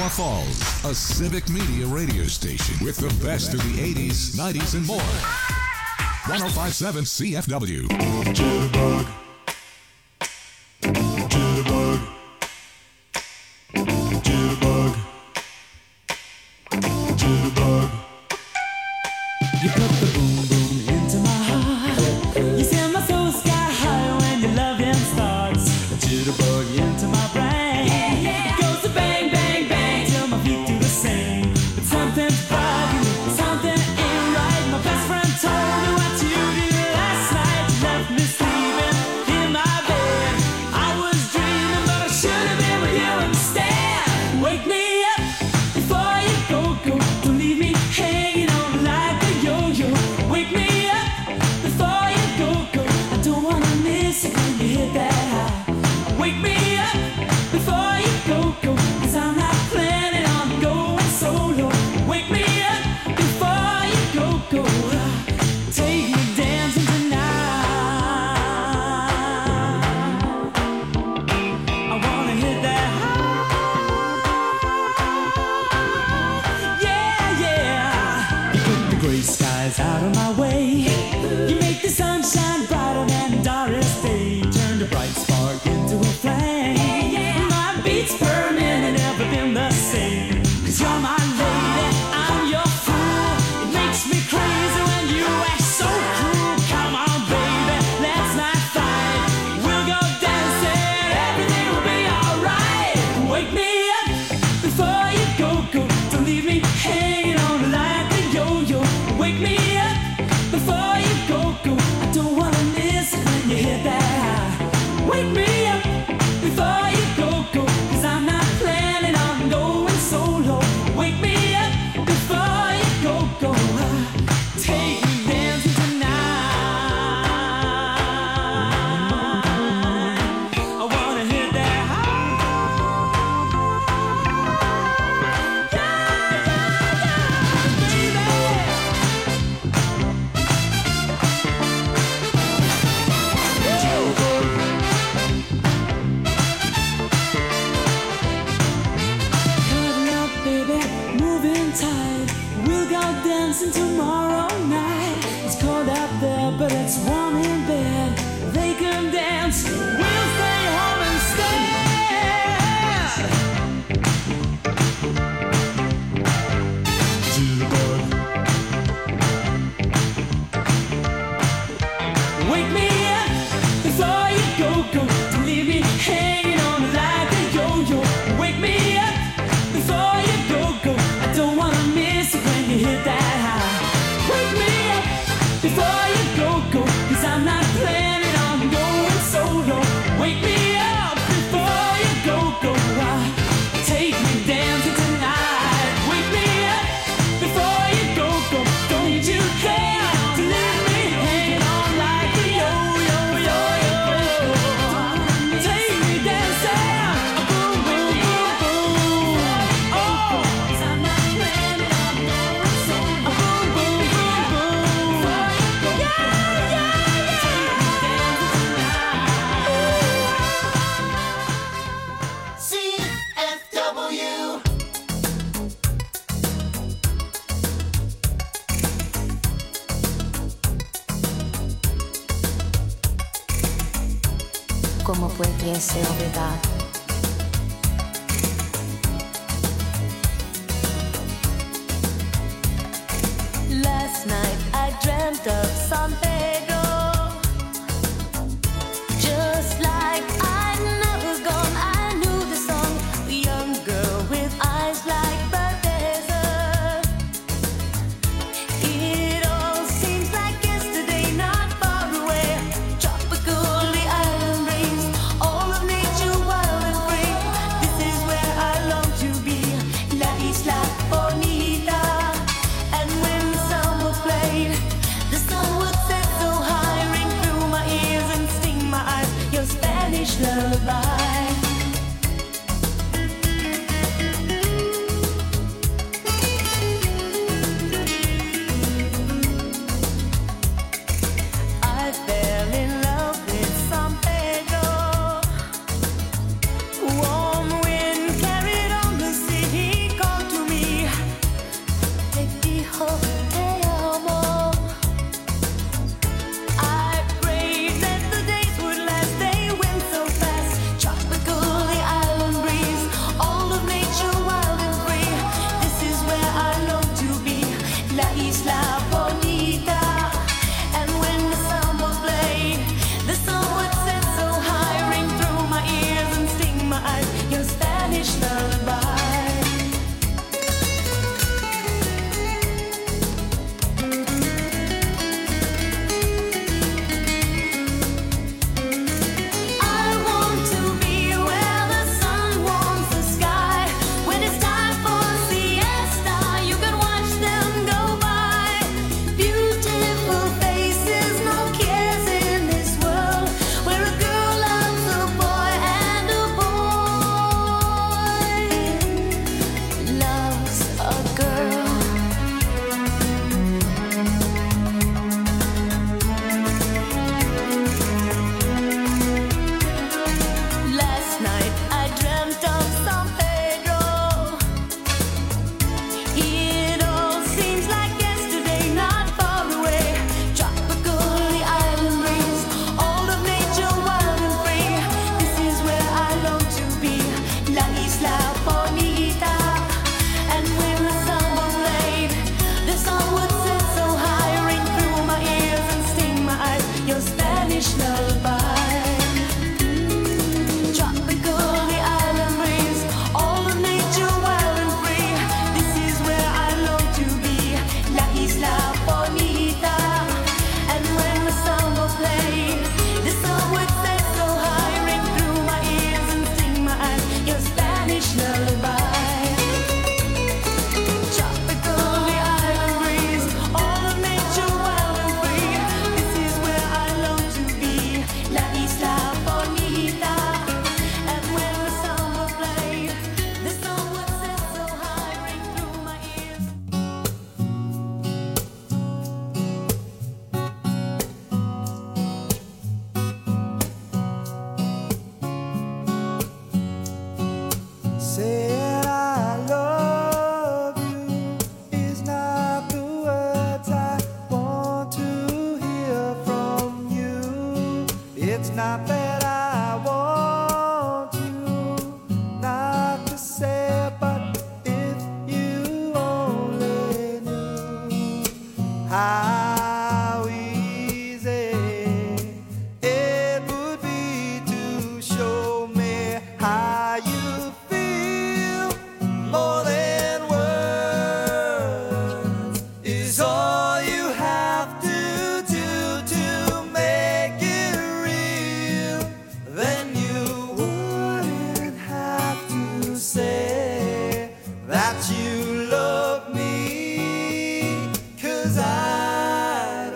Chippewa Falls, a civic media radio station with the best of the 80s, 90s, and more. 105.7 CFW. Jitterbug. Jitterbug. Jitterbug. Jitterbug. You put the boom boom into my heart. You send my soul sky high when your loving starts. A jitterbug into my brain. It goes to bang, bang, bang till my feet do the same. But something's bugging, something ain't right. My best friend told me what you did last night. You left me sleeping in my bed. I was dreaming, but I should have been with you instead. Wake me up before you go. Don't leave me hanging on like a yo-yo. Wake me up before you go. I don't wanna miss it when you hit that high. Wake me up before you go. Cause I'm not planning on going solo. Wake me up before you go. Take me dancing tonight. I wanna hit that high. Yeah, yeah. You put the gray skies out of my way. You make the sunshine brighter than Doris Day. Turn the bright spark into a flame. My beats burning and never been the same. Cause you're my lady, I'm your fool. It makes me crazy when you act so cruel. Come on, baby, let's not fight. We'll go dancing, everything will be alright. Wake me up before you go. Don't leave me hanging on like a yo-yo. Wake me up before you go. I don't wanna miss it when you hit that high. Wake me up before you go. Cause I'm not planning on going solo. Wake me up before you go. Take me dancing tonight. I wanna hit that high. Cuddle up, baby, moving tight. We'll go dancing tomorrow night. It's cold out there, but it's warm in bed. They can dance, we'll stay home instead. Jitterbug. Wake me up before you go. Don't leave me hanging on like a yo-yo. Wake me up before you go. I don't wanna miss it when you hit that high. Wake me up before you go. Cause I'm not planning on going solo. Wake me up before you go. Take me dancing tonight. Wake me up before you go. Don't need you there to leave me hanging on like a yo-yo. Take me dancing, boom, boom, boom, boom. Oh, 'cause I'm not planning on going solo. Boom, boom, boom, boom. Yeah, yeah, yeah. CFW. ¿Cómo pudiese olvidar? Last night I dreamt of San Pedro, just like I'd never gone. I knew the song, a young girl with eyes like the desert. It all seems like yesterday, not far away. Tropical, the island breeze, all of nature wild and free. This is where I long to be, La Isla Bonita. And when the song was played, the sun would set isla bonita. And when the song would play, the song would sit so high, ring through my ears and sting my eyes, your Spanish lullaby. I want to be where the sun warms the sky. When it's time for siesta, you can watch them go by. Beautiful faces, no cares in this world, where a girl loves a boy and a boy loves a girl. Last night I dreamt of San Pedro. It all seems like yesterday, not far away. Tropical, the island breeze, all of nature wild and free. This is where I long to be, La Isla Bonita. And when the samba played, the song would sit so high, ring through my ears and sting my eyes, your Spanish lullaby. Tropical, the island breeze, all of nature wild and free. This is where I long to be, La Isla Bonita. And when the samba played, the song would set so high, ring through my ears and sting my eyes, your Spanish lullaby. Tropical, the island breeze, all of nature wild and free. This is where I long to be, La Isla Bonita. And when the samba played, the song would set so high, ring through my ears. Said I love you is not the words I want to hear from you. It's not that I want you not to say, but if you only knew how easy it would be to show me how you feel. More than words is all you have to do to make it real. Then you wouldn't have to say that you love me, 'cause I'd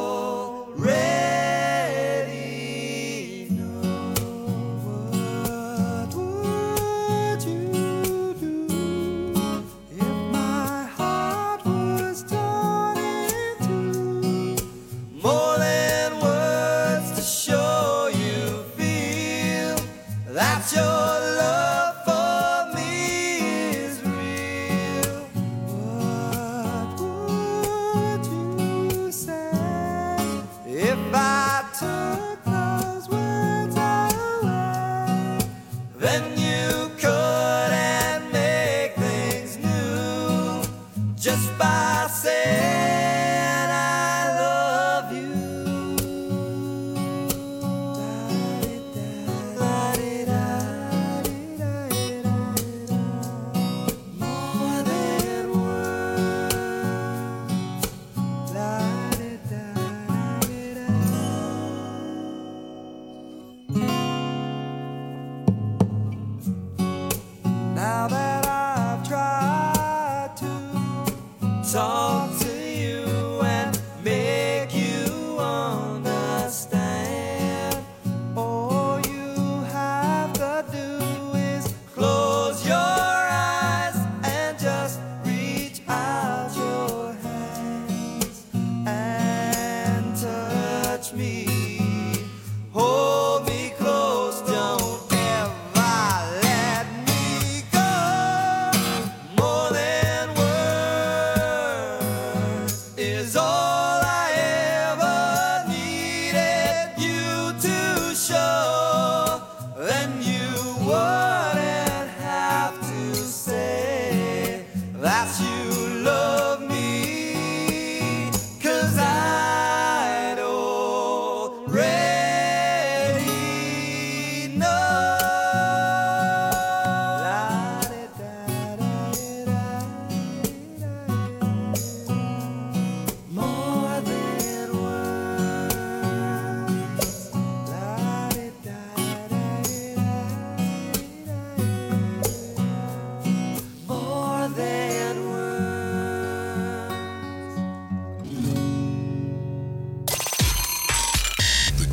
already know. What would you do if my heart was torn in two? More than words to show you feel that your love for me is real. What would you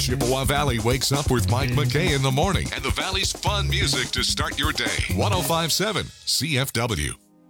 Chippewa Valley wakes up with Mike McKay in the morning and the Valley's fun music to start your day. 105.7 CFW.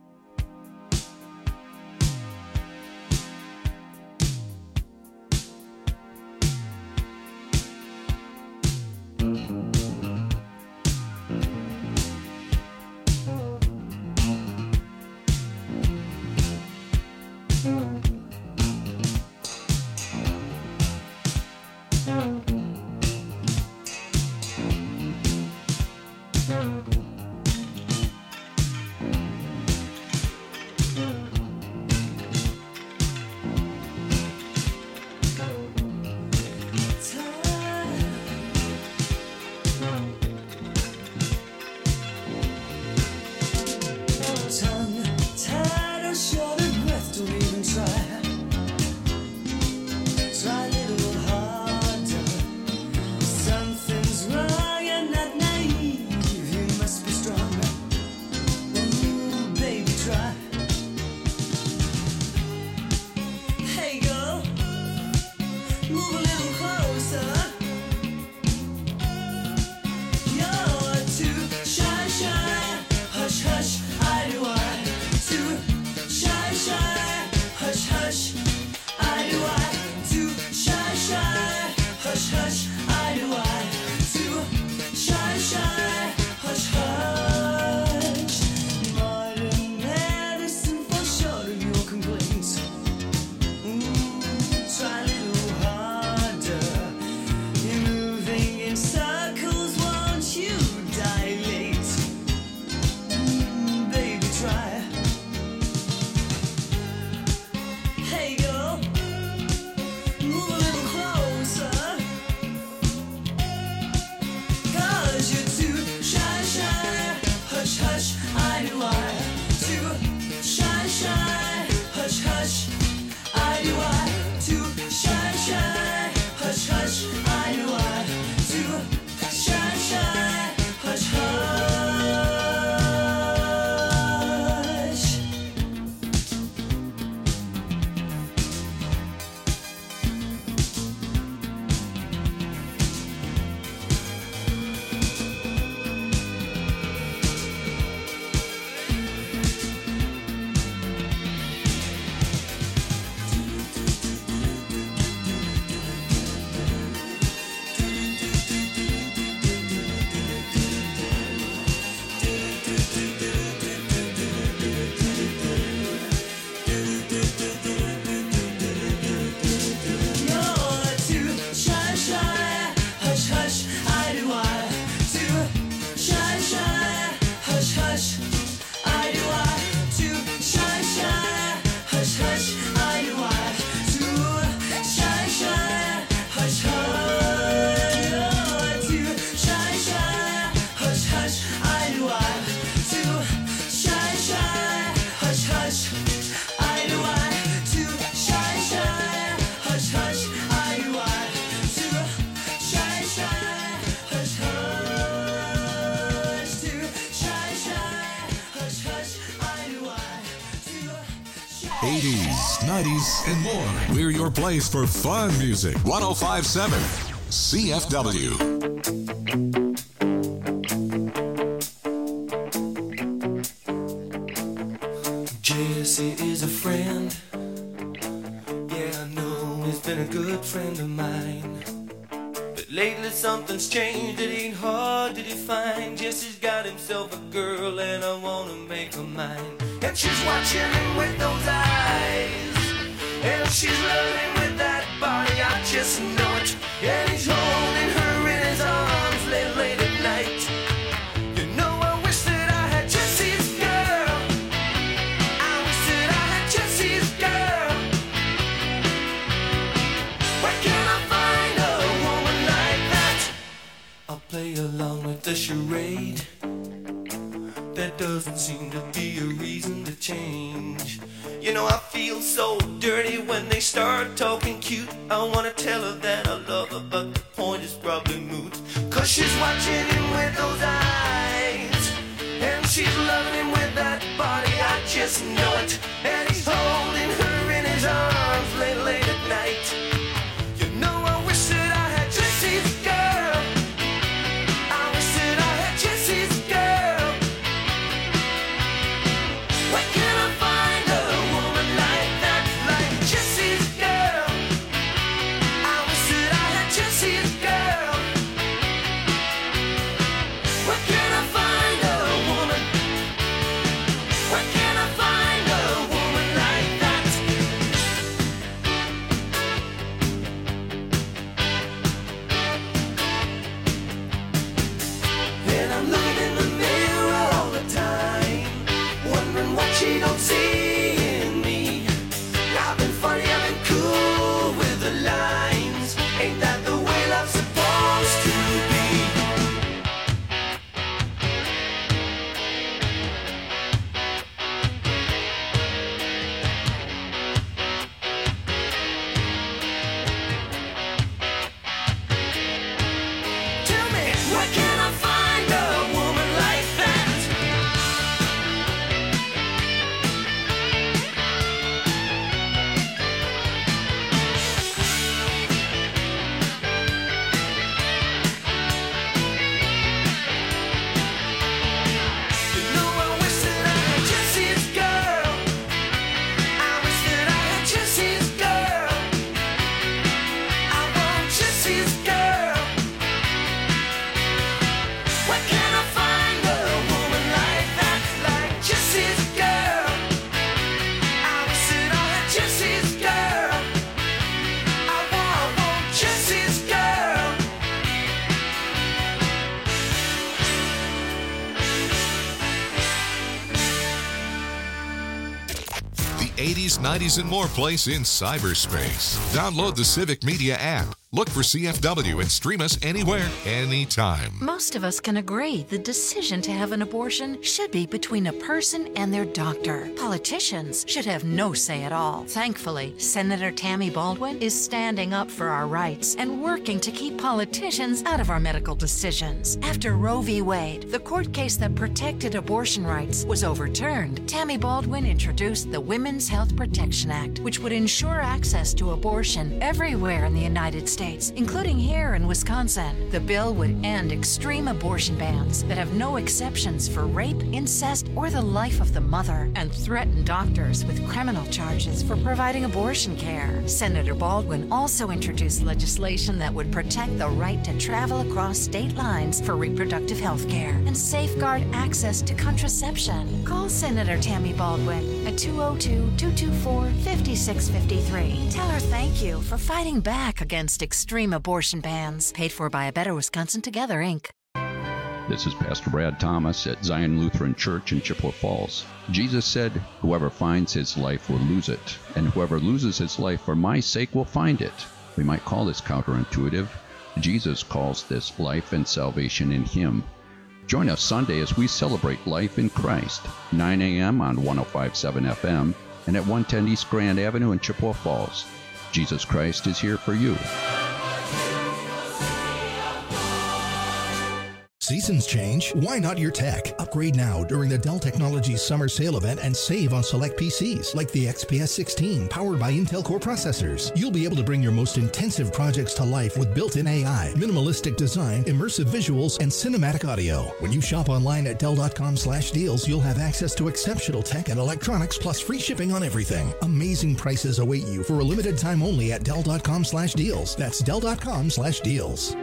And more. We're your place for fun music. 105.7 CFW. Jesse is a friend. Yeah, I know he's been a good friend of mine. But lately something's changed. It ain't hard to define. Jesse's got himself a girl and I wanna make her mine. And she's watching him with those eyes. And she's loving with that body, I just know it. And he's holding her in his arms late at night. You know, I wish that I had Jesse's girl. I wish that I had Jesse's girl. Where can I find a woman like that? I'll play along with the charade. There doesn't seem to be a reason to change. You know, I feel so dirty when they start talking cute. I wanna tell her that I love her, but the point is probably moot. Cause she's watching him with those eyes. And she's loving him with that body, I just know it. And he's holding her in his arms late at night. You know, I wish that I had Jesse's 80s, 90s, and more place in cyberspace. Download the Civic Media app. Look for CFW and stream us anywhere, anytime. Most of us can agree the decision to have an abortion should be between a person and their doctor. Politicians should have no say at all. Thankfully, Senator Tammy Baldwin is standing up for our rights and working to keep politicians out of our medical decisions. After Roe v. Wade, the court case that protected abortion rights, was overturned, Tammy Baldwin introduced the Women's Health Protection Act, which would ensure access to abortion everywhere in the United States, including here in Wisconsin. The bill would end extreme abortion bans that have no exceptions for rape, incest, or the life of the mother, and threaten doctors with criminal charges for providing abortion care. Senator Baldwin also introduced legislation that would protect the right to travel across state lines for reproductive health care and safeguard access to contraception. Call Senator Tammy Baldwin at 202-224-5653. Tell her thank you for fighting back against extreme abortion bans. Paid for by A Better Wisconsin Together, Inc. This is Pastor Brad Thomas at Zion Lutheran Church in Chippewa Falls. Jesus said, "Whoever finds his life will lose it, and whoever loses his life for my sake will find it." We might call this counterintuitive. Jesus calls this life and salvation in him. Join us Sunday as we celebrate life in Christ, 9 a.m. on 105.7 FM and at 110 East Grand Avenue in Chippewa Falls. Jesus Christ is here for you. Seasons change. Why not your tech? Upgrade now during the Dell Technologies Summer Sale event and save on select PCs like the XPS 16 powered by Intel Core processors. You'll be able to bring your most intensive projects to life with built-in AI, minimalistic design, immersive visuals, and cinematic audio. When you shop online at Dell.com/deals, you'll have access to exceptional tech and electronics plus free shipping on everything. Amazing prices await you for a limited time only at Dell.com/deals. That's Dell.com/deals.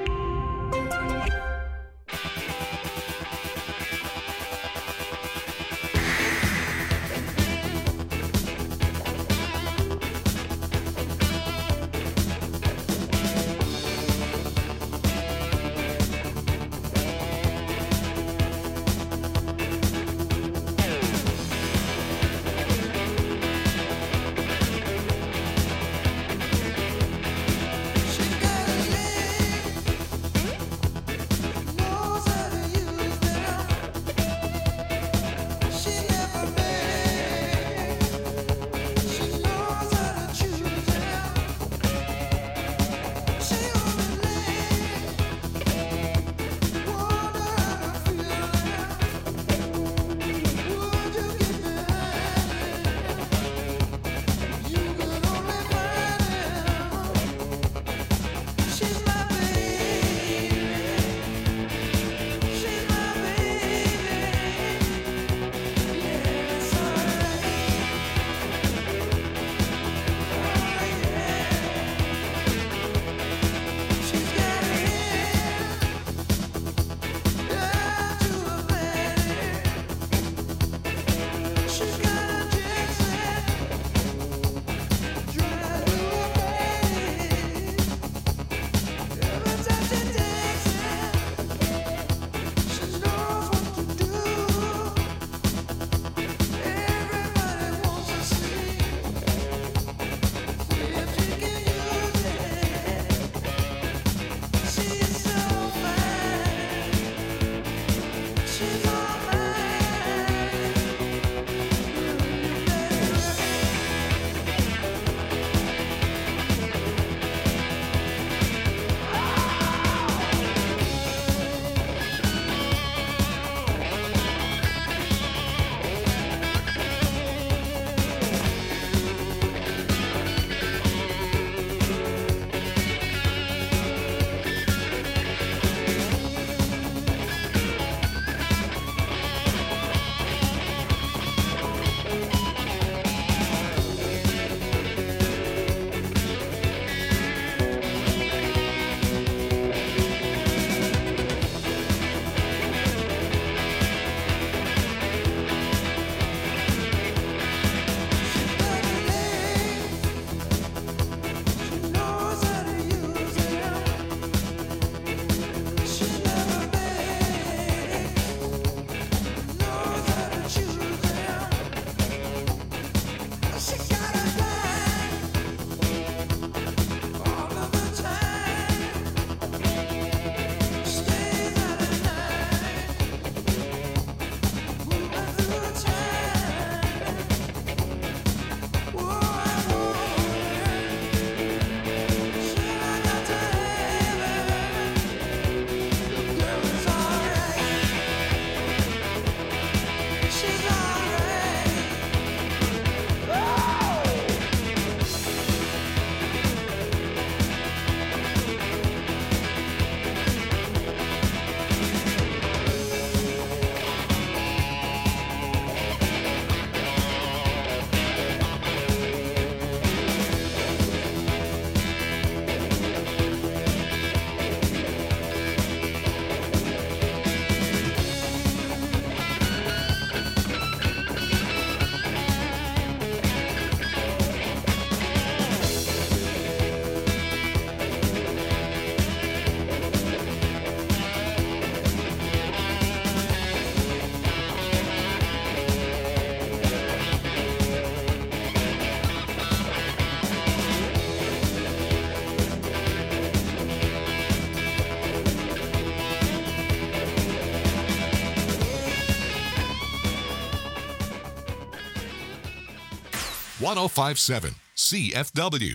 1057 CFW.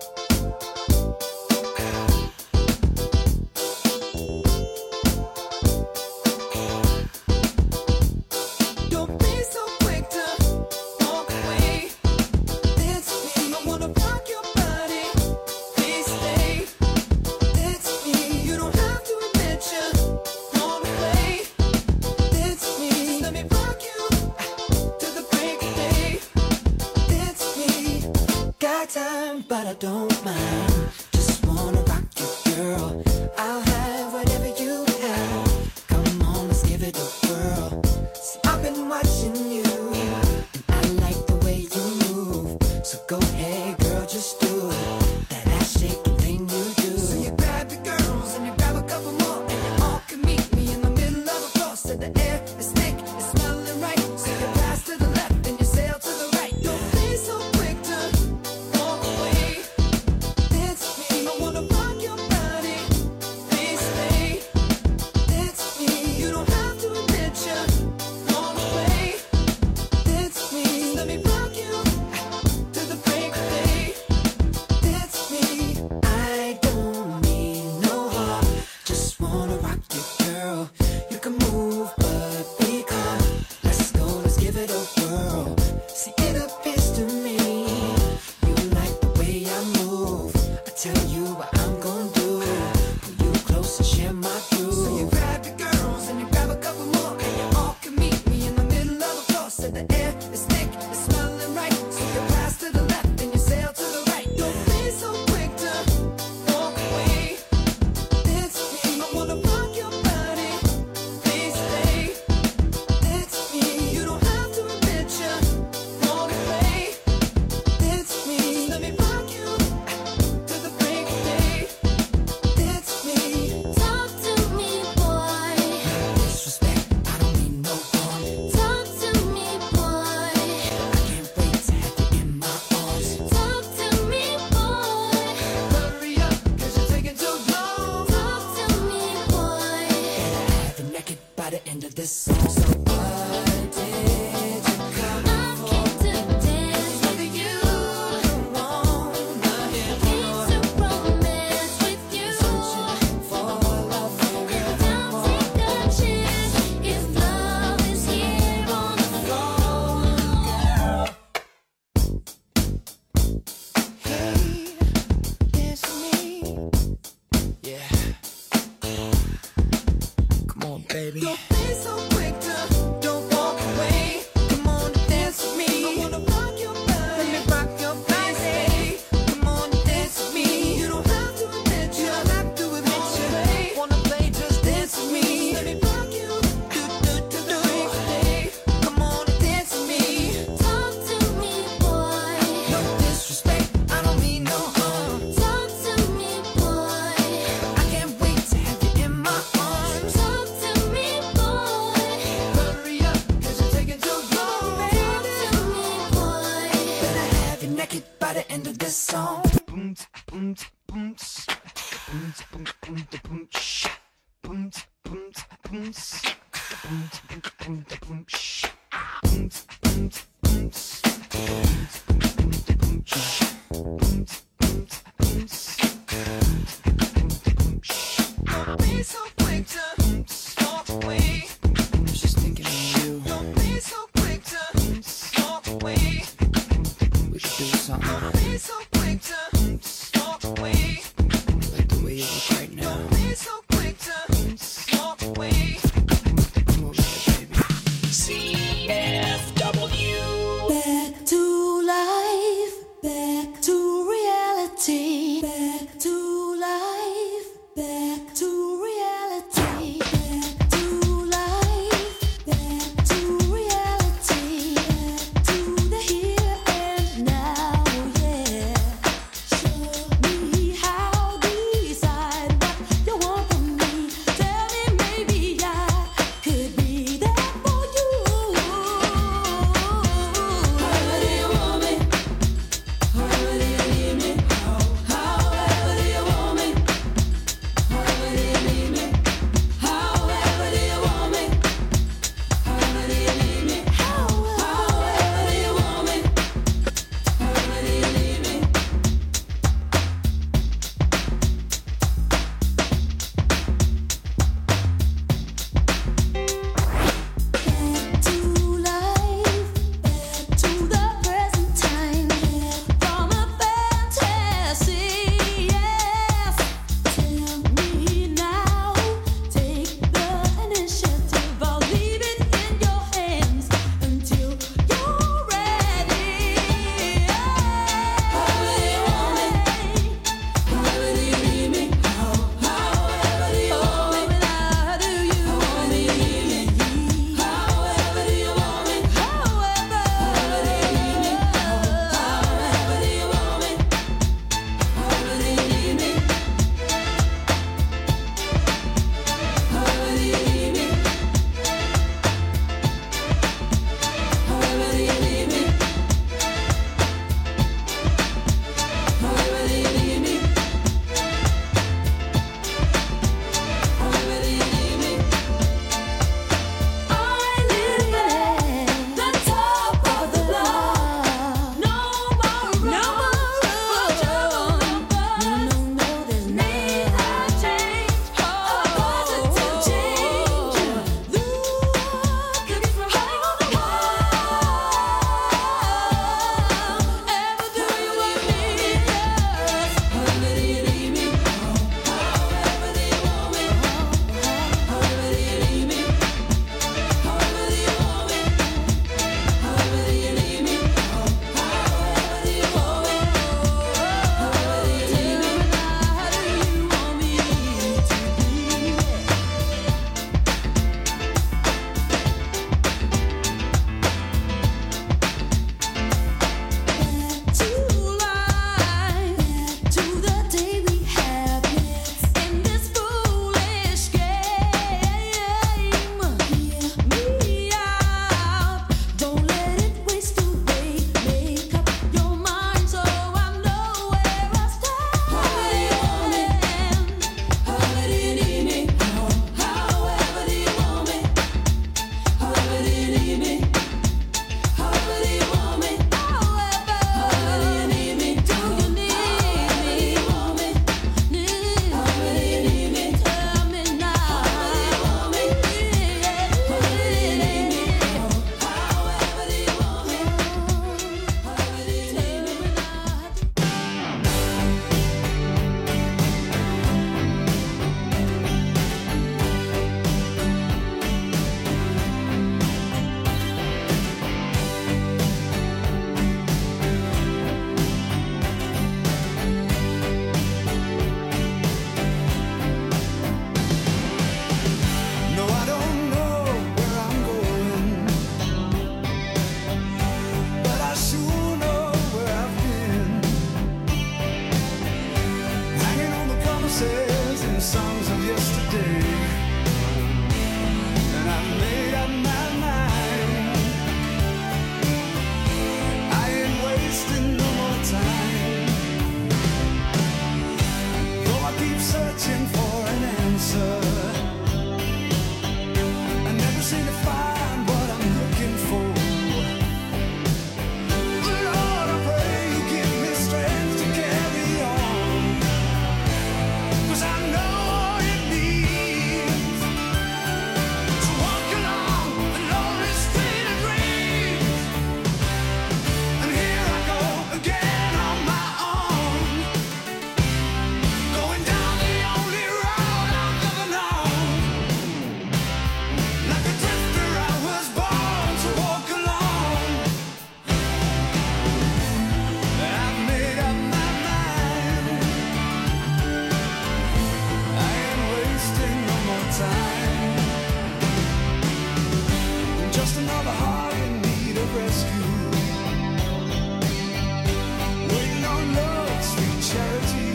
Don't be so quick to walk away. It's me. I wanna rock your body. Please stay. It's me. You don't have to admit you're gone away. It's me. Just let me rock you to the break of day. It's me. Got time, but I don't mind. Just wanna rock you, girl. I'll have whatever you have. Come on, let's give it a whirl. See, I've been watching you, and I like the way you move. So go ahead, girl, just do it. That ass shaking thing you do. So you grab your girls and you grab a couple more, and you all can meet me in the middle of the floor. So the air is thick, it's smelling right. So you pass to the left and you sail to the right. Don't be so quick to walk away. It's me. I wanna rock your body. Please stay. It's me. You don't have to admit you're gone away. It's me. Let me rock you to the break of day. It's me. I don't mean no harm. Just wanna rock you, girl. You can move, but be calm. Let's go, let's give it a whirl. See, it appears to me you like the way I move. I tell you what I'm gonna do. Pull you close and share my groove. So you grab your girls and you grab a couple more, and you all can meet me in the middle of the floor. So the air is thick, it's smelling right. So you pass to the left and you sail to the right. Don't be so quick to walk away. It's me. I wanna rock your body. Please stay. It's me. You don't have to admit you're gone away. It's me. Let me rock you to the break of day. It's me. Talk to me, boy. Disrespect, I don't mean no harm. Talk to me, boy. I can't wait to have you in my arms. Talk to me, boy. Hurry up, 'cause you're taking too long. Talk to me, boy. Have you naked by the end of this song. So what did you come I came to dance with you. wanna hear Came to romance with you. for love for real? Now take a chance if love is here on the floor. Hey, it's me. Yeah. Come on, baby. Don't be so quick to don't walk away. Come on and dance with me. I wanna rock your body. Let me rock your body. Come on and dance with me. You don't have to admit you. Don't have to admit you. Wanna play? Just dance with me. Let me rock you. Do do do do. Come on and dance with me. Talk to me, boy. No disrespect, I don't mean no harm. Talk to me, boy. I can't wait to have you in my arms. Talk to me, boy. Hurry up, 'cause you're taking too long, Talk baby. to me, boy. Better have you naked by the end of this song. Boom, boom, boom, boom, boom, boom, boom, shh. Boom, boom, boom, boom, boom, boom, boom, shh. Boom, boom, boom, boom, boom, shh. Boom, boom, boom, boom, shh. Don't be so quick to walk away. I was just thinking of you. Don't be so quick to walk away. We should do something. Don't be so quick to walk away. Like the way you look right now. Don't be so quick to walk away. Come over here, baby. CFW. Back to life. voices and songs of yesterday. And I made up my mind. I ain't wasting no more time. Though I keep searching for an answer, I never seem to find what I'm looking for. Lord, I pray you give me strength to carry on, 'cause I know all it needs to walk along the lonely street of dreams. And here I go again on my own, going down the only road I've ever known. Like a drifter, I was born to walk alone. I've made up my mind. I ain't wasting no more time. Just another heart in need of rescue, waiting on love's sweet charity.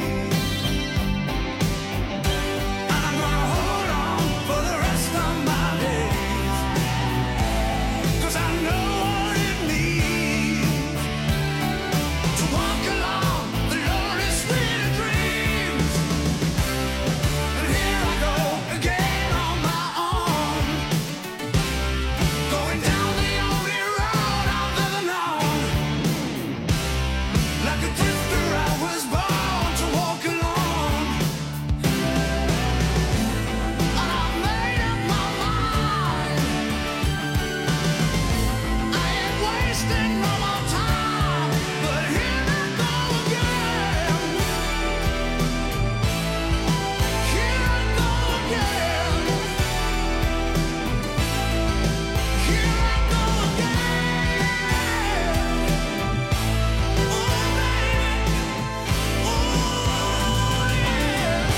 I'm gonna hold on for the rest of my days, 'cause I know what it means to walk along the lonely street of dreams. And here I go again on my own, going down the only road I've ever known. Like a drifter, I was born to walk alone. And I made up my mind. I ain't wasting no more time, but here I go again. Here I go again. Here I go again. Oh, baby. Oh, yeah.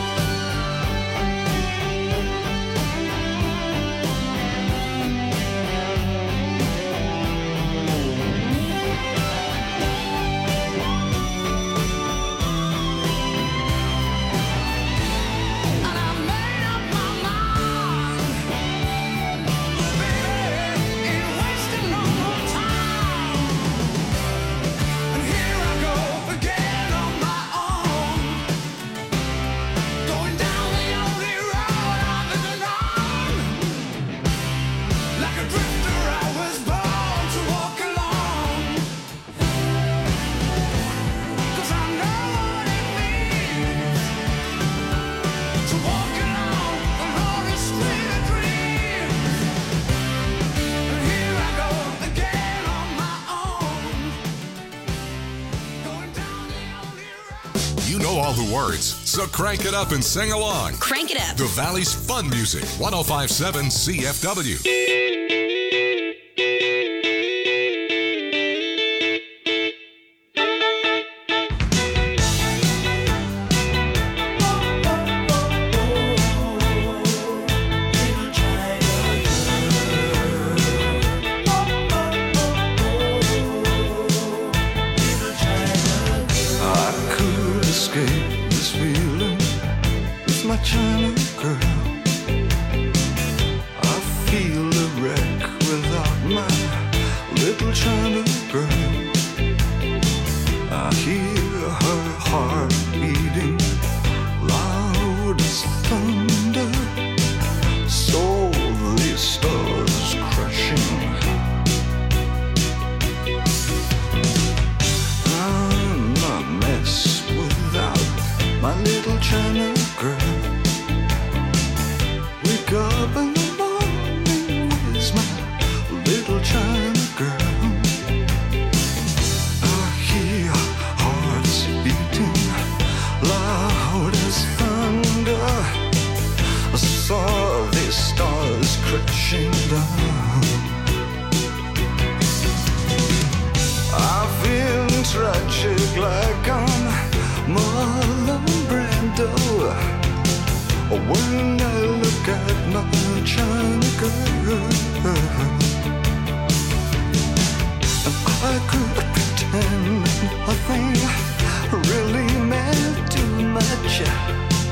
And I made up my mind. Oh, baby, ain't wasting no more time. And here I go again on my own, going down the only road I've ever known. Like a drifter, I was born to walk alone. 'Cause I know what it means to walk along the lonely street of dreams. And here I go again on my own, going down the only road. You know all the words, so crank it up and sing along. Crank it up. The Valley's fun music, 105.7 CFW. I could escape this feeling with my China girl. I feel a wreck without my little China girl. I hear her heart beating loud as thunder, softly stars crashing. I'm a mess without my little China girl. Wake up in the morning with my little China girl. I hear hearts beating loud as thunder. I saw these stars crashing down. I feel tragic like I'm Marlon Brando when I look at my China girl. And I could pretend nothing really meant too much.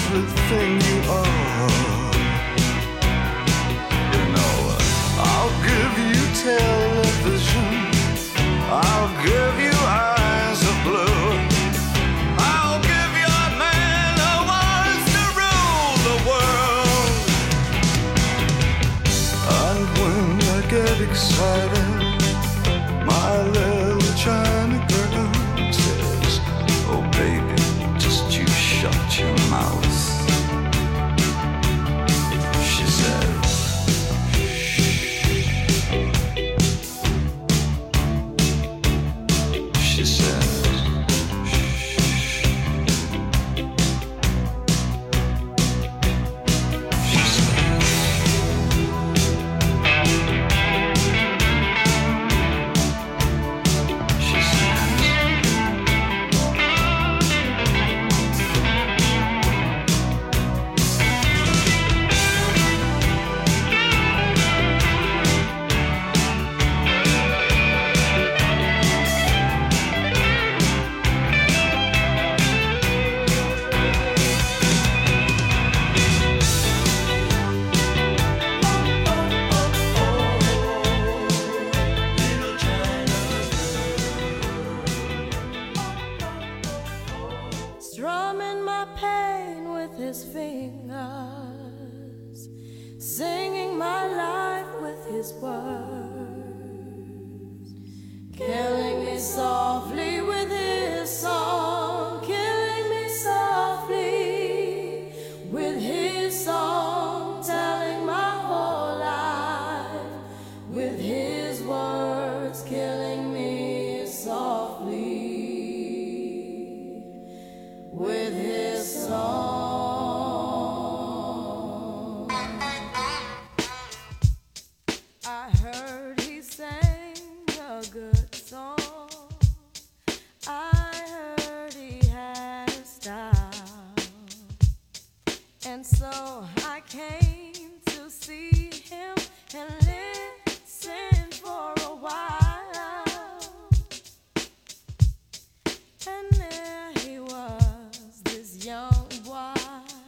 everything you are. You know, I'll give you television, I'll give you eyes of blue, I'll give you a man who wants to rule the world. And when I get excited, my little China girl says, oh baby, just you shut your mouth. She said, she said, strumming my pain with his fingers, singing my life with his words, killing me softly with his song, killing me softly with his song, telling my whole life with his words, killing me softly with his song. I heard he sang a good song. I heard he had a style. And so I came to see him and listen for a while. And there he was, this young boy,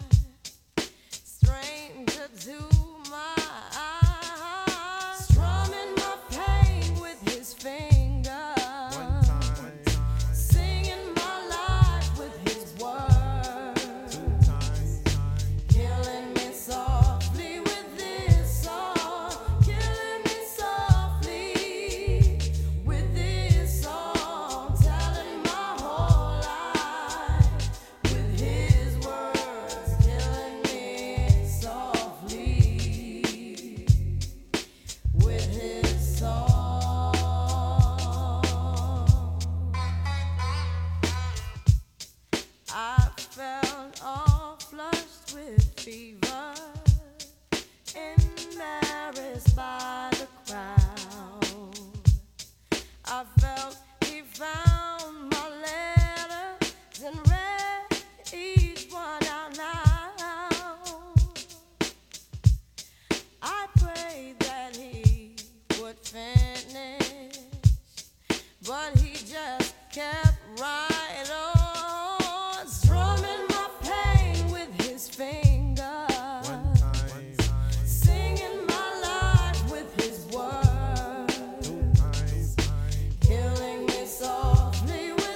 stranger to my eyes, strumming my pain with his fingers, singing my life with his words, killing me softly with this song, killing me softly with this song, telling my whole life with his words, killing me softly with his song. I felt all flushed with fever, embarrassed by the crowd. I felt he found my letters and read each one out loud. I prayed that he would finish, but he just kept right on, strumming my pain with his fingers, singing my life with his words, killing me softly with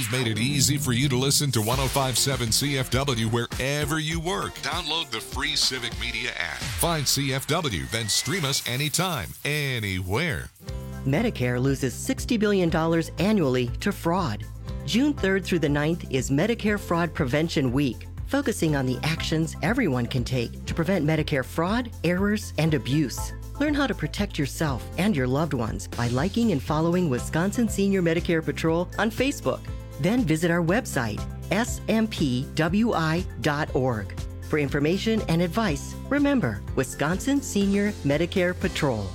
We've made it easy for you to listen to 105.7 CFW wherever you work. Download the free Civic Media app. Find CFW, then stream us anytime, anywhere. Medicare loses $60 billion annually to fraud. June 3rd through the 9th is Medicare Fraud Prevention Week, focusing on the actions everyone can take to prevent Medicare fraud, errors, and abuse. Learn how to protect yourself and your loved ones by liking and following Wisconsin Senior Medicare Patrol on Facebook. Then visit our website, smpwi.org. For information and advice, remember Wisconsin Senior Medicare Patrol.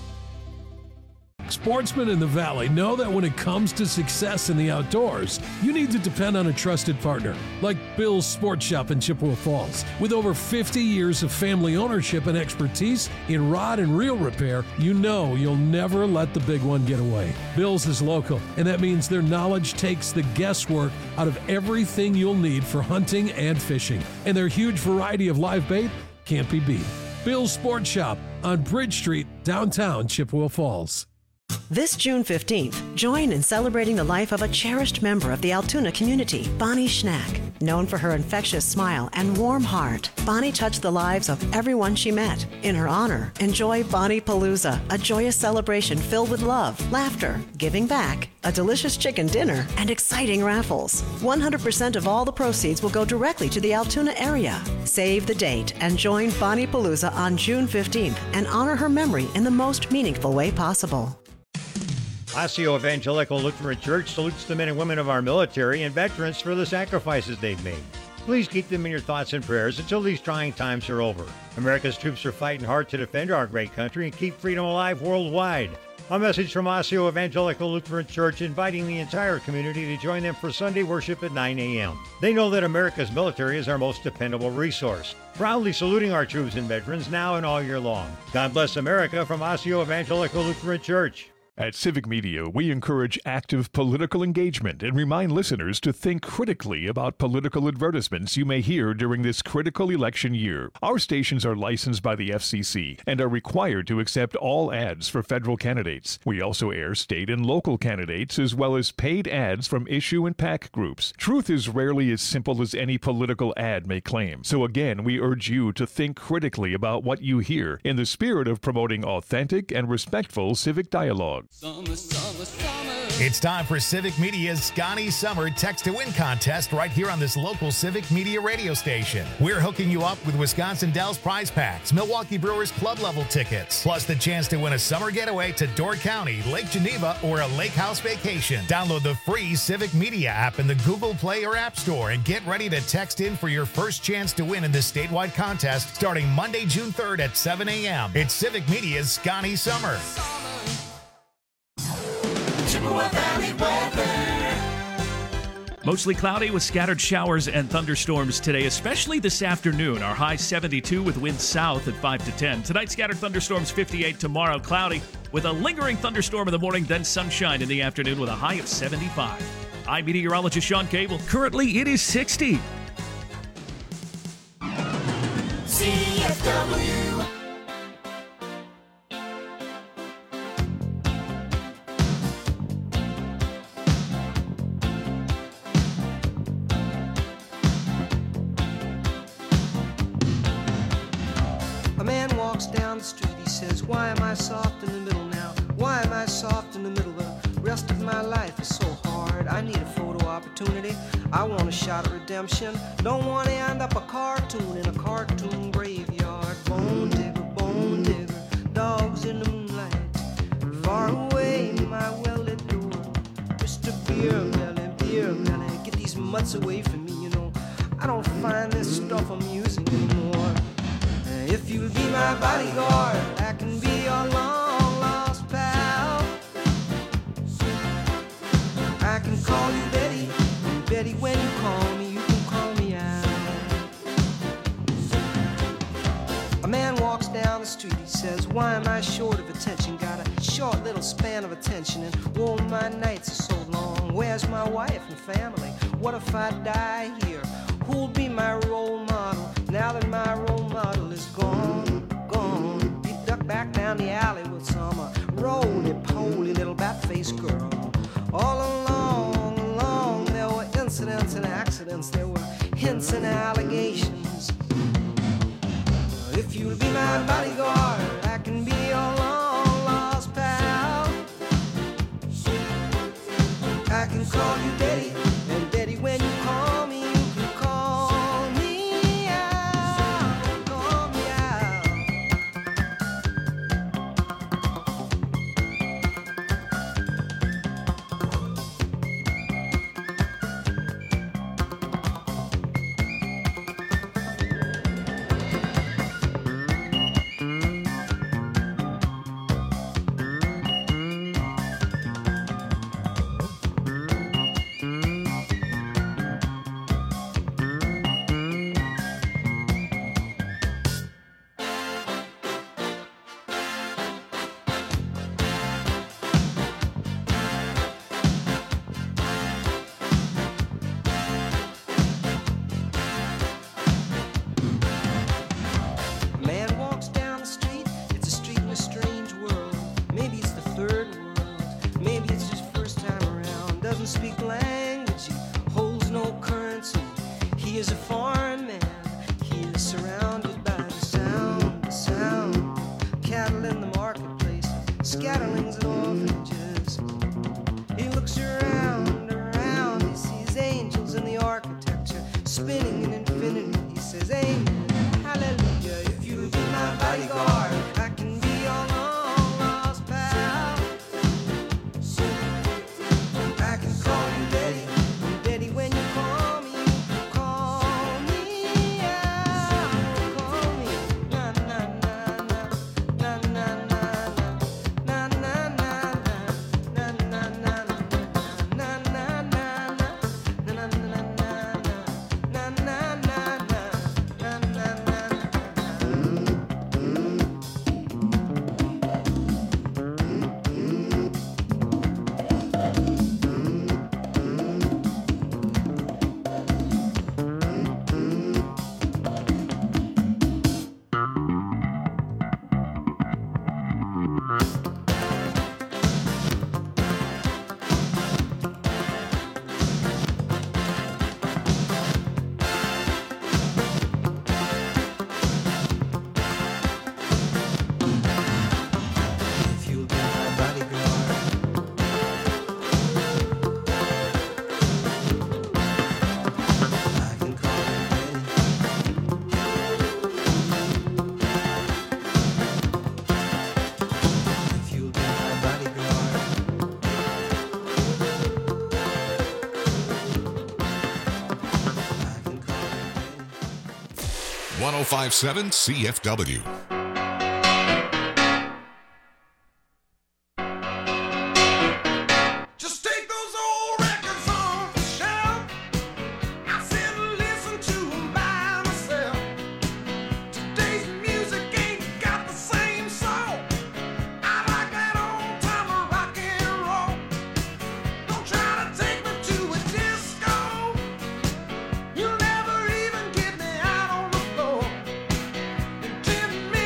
Sportsmen in the Valley know that when it comes to success in the outdoors, you need to depend on a trusted partner like Bill's Sports Shop in Chippewa Falls. With over 50 years of family ownership and expertise in rod and reel repair, you know you'll never let the big one get away. Bill's is local, and that means their knowledge takes the guesswork out of everything you'll need for hunting and fishing. And their huge variety of live bait can't be beat. Bill's Sports Shop on Bridge Street, downtown Chippewa Falls. This June 15th, join in celebrating the life of a cherished member of the Altoona community, Bonnie Schnack. Known for her infectious smile and warm heart, Bonnie touched the lives of everyone she met. In her honor, enjoy Bonnie Palooza, a joyous celebration filled with love, laughter, giving back, a delicious chicken dinner, and exciting raffles. 100% of all the proceeds will go directly to the Altoona area. Save the date and join Bonnie Palooza on June 15th and honor her memory in the most meaningful way possible. Osseo Evangelical Lutheran Church salutes the men and women of our military and veterans for the sacrifices they've made. Please keep them in your thoughts and prayers until these trying times are over. America's troops are fighting hard to defend our great country and keep freedom alive worldwide. A message from Osseo Evangelical Lutheran Church inviting the entire community to join them for Sunday worship at 9 a.m. They know that America's military is our most dependable resource. Proudly saluting our troops and veterans now and all year long. God bless America from Osseo Evangelical Lutheran Church. At Civic Media, we encourage active political engagement and remind listeners to think critically about political advertisements you may hear during this critical election year. Our stations are licensed by the FCC and are required to accept all ads for federal candidates. We also air state and local candidates as well as paid ads from issue and PAC groups. Truth is rarely as simple as any political ad may claim. So again, we urge you to think critically about what you hear in the spirit of promoting authentic and respectful civic dialogue. Summer, summer, summer. It's time for Civic Media's Scotty Summer Text to Win contest right here on this local Civic Media radio station. We're hooking you up with Wisconsin Dells prize packs, Milwaukee Brewers club level tickets, plus the chance to win a summer getaway to Door County, Lake Geneva, or a lake house vacation. Download the free Civic Media app in the Google Play or App Store and get ready to text in for your first chance to win in this statewide contest starting Monday, June 3rd at 7 a.m. It's Civic Media's Scotty Summer. Chippewa Valley weather. Mostly cloudy with scattered showers and thunderstorms today, especially this afternoon. Our high 72 with winds south at 5 to 10. Tonight, scattered thunderstorms 58. Tomorrow, cloudy with a lingering thunderstorm in the morning, then sunshine in the afternoon with a high of 75. I'm meteorologist Sean Cable. Currently, it is 60. CFW. A man walks down the street, he says, why am I soft in the middle now? Why am I soft in the middle? The rest of my life is so hard. I need a photo opportunity. I want a shot at redemption. Don't want to end up a cartoon in a cartoon graveyard. Bone digger, dogs in the moonlight. Far away, my well-lit door. Mr. Beer Melly, get these mutts away from me, you know. I don't find this stuff amusing anymore. If you'll be my bodyguard, I can be your long-lost pal. I can call you Betty, and Betty, when you call me, you can call me out. A man walks down the street, he says, why am I short of attention? Got a short little span of attention, and oh, my nights are so long. Where's my wife and family? What if I die here? Who'll be my role model now that my role model is gone? He ducked back down the alley with some roly-poly little bat-faced girl. All along, there were incidents and accidents, there were hints and allegations. If you'll be my bodyguard, I can be your long lost pal. I can call you Daddy, and Daddy, when you call me, you can call me out, call me out. Man walks down the street, it's a street in a strange world. Maybe it's the third world, maybe it's his first time around. Doesn't speak the language, he holds no currency. He is a foreign man, he is surrounded by the sound. Cattle in the marketplace, scatterlings and orphanages. He looks around, he sees angels in the architecture, spinning in infinity. He says, amen, hallelujah. If you be my bodyguard, I can be your long lost pal. I can call you Daddy, and Daddy, when you call me, you can call me out, call me. Na na na na, na na na na, na na na na, na na na na, na na na na, na na na If you'll be my bodyguard, I can call you Daddy. If you'll be my bodyguard, 1057 CFW. Just take those old records off the shelf. I sit and listen to 'em by myself. Today's music ain't got the same soul. I like that old time rock and roll. Don't try to take me to a disco. You'll never even get me out on the floor. In 10 minutes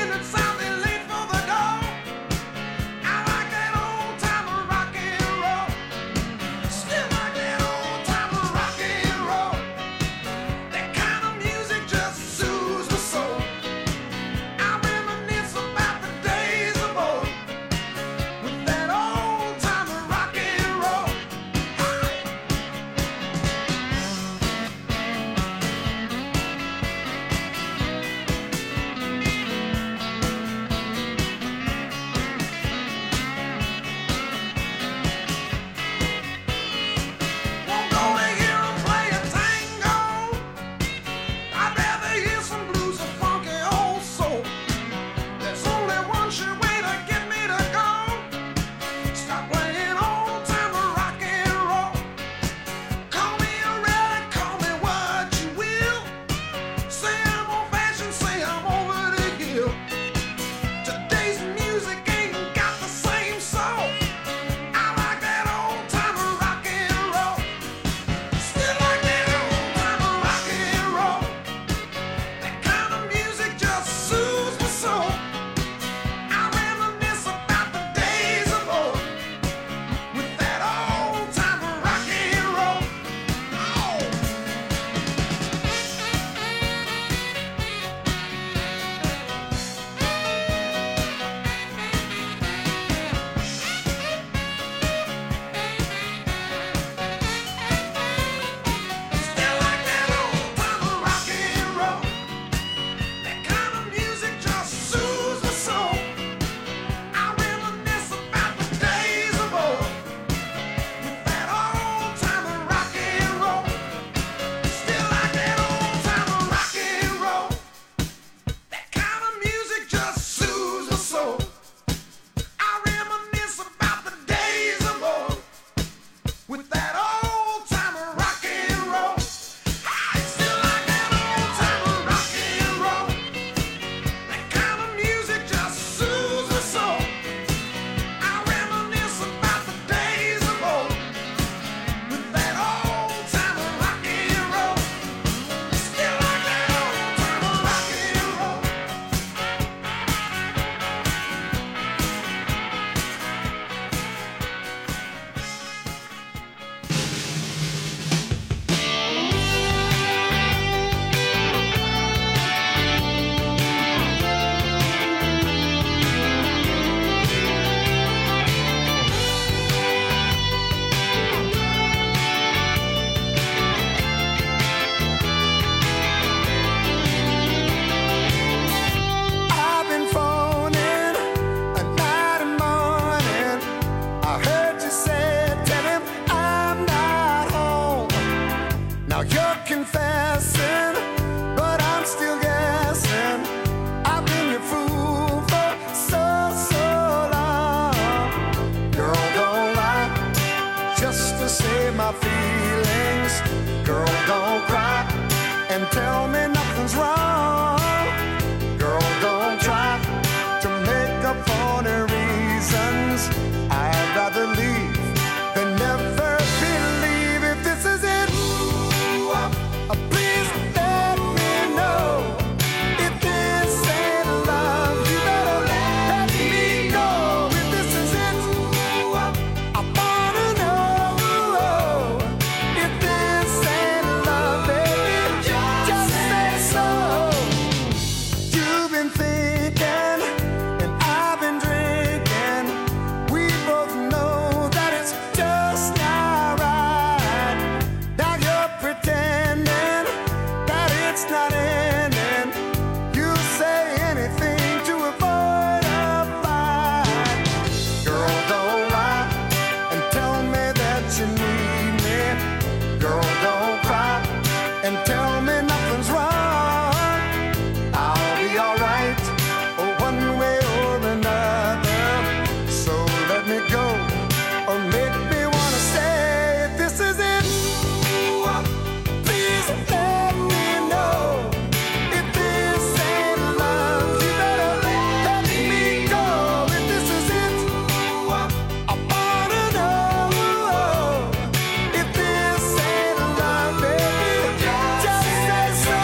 Now you're confessing, but I'm still guessing. I've been your fool for so long. Girl, don't lie just to save my feelings. Girl, don't cry and tell me nothing's wrong. Girl, don't try to make up phony reasons. I'd rather leave than never believe. If this is it, please let me know. If this ain't love, you better let me go. If this is it, I wanna know. If this ain't love, baby, just say so. You've been thinking and I've been drinking. We both know that it's just not right. Now you're pretending that it's not ending. You say anything to avoid a fight. Girl, don't lie and tell me that you need me. Girl, don't cry and tell me nothing's wrong. I'll be alright, one way or another. So let me go or make me wanna stay. If this is it, please let me know. If this ain't love, you better let me go. If this is it, I wanna know. If this ain't love, baby, just say so.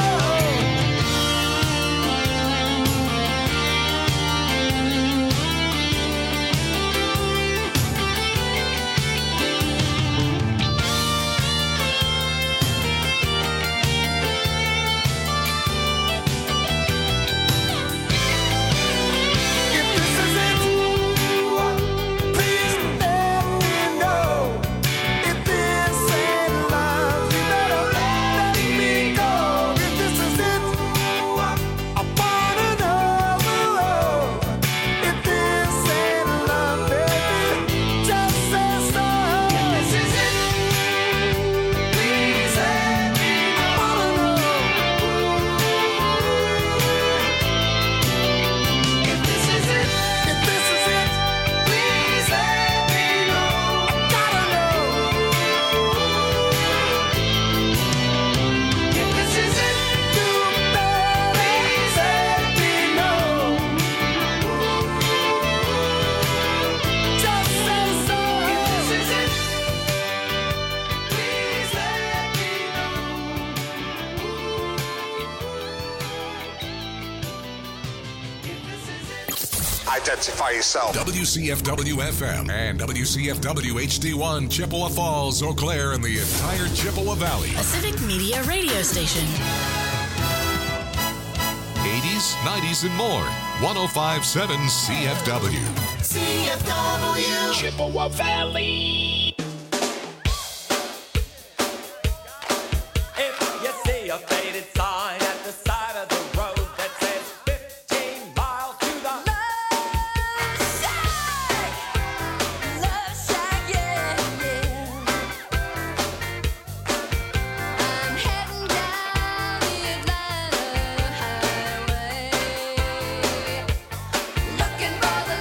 If this is it, please let me know. If this ain't love, you better let me go. If this is it, I wanna know. If this ain't love, baby, just say so. If this is it, please let me know. I wanna know. If this is it, please let me know. I gotta know. If this is it, you better please let me know. Just say so. If this is it, please let me Identify yourself. WCFW FM and WCFW HD1, Chippewa Falls, Eau Claire, and the entire Chippewa Valley. A Civic Media radio station. 80s, 90s, and more. 1057 CFW. CFW. Chippewa Valley. If you see a faded